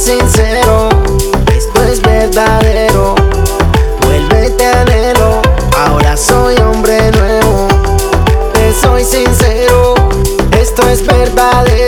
sincero, esto es verdadero. Vuelve, te anhelo, ahora soy hombre nuevo. Te soy sincero, esto es verdadero.